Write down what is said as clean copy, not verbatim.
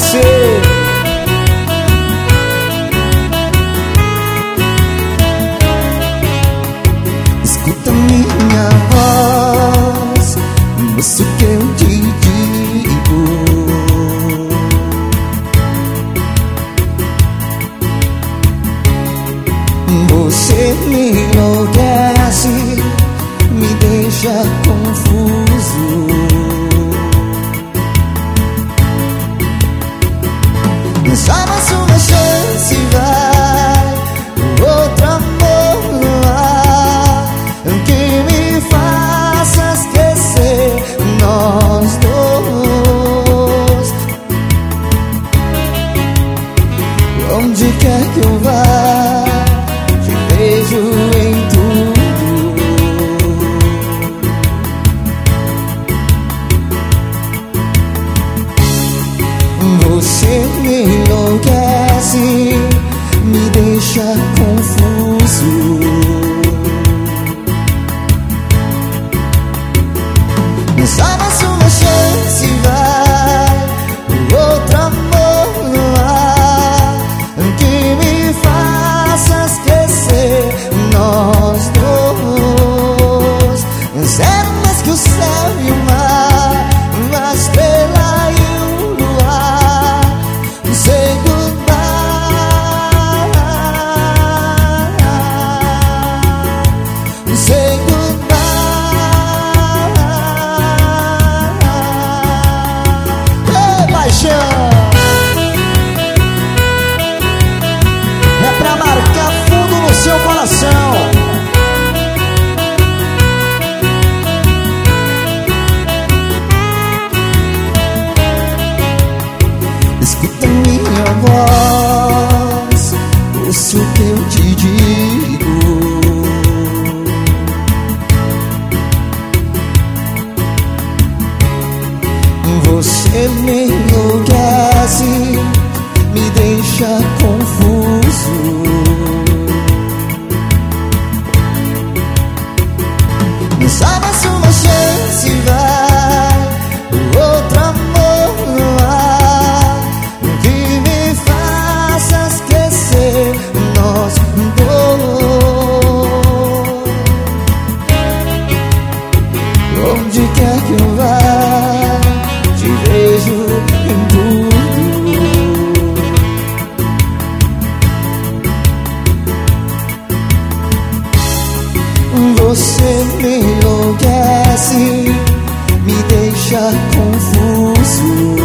você. Escuta minha voz, ouça o que eu te digo. Você me enlouquece, me deixa confuso. Só mais uma chance, vai, outro amor no ar, que me faça esquecer nós dois. Onde quer que eu vá, te vejo em tudo. Você me enlouquece, me deixa confuso. Só mais uma chance, vai, outro amor no ar, que me faça esquecer nós dois. Zero mais que o céu e o mar, uma estrela e o luar. Say goodbye, say goodbye. Ei, paixão, é pra marcar fundo no seu coração. Escuta minha voz, ouça o que eu te digo. Você me enlouquece, me deixa confuso. Só mais uma chance, vai, outro amor no ar, que me faça esquecer nós dois. Onde quer que eu vá, te vejo em tudo. Você me enlouquece, me deixa confuso.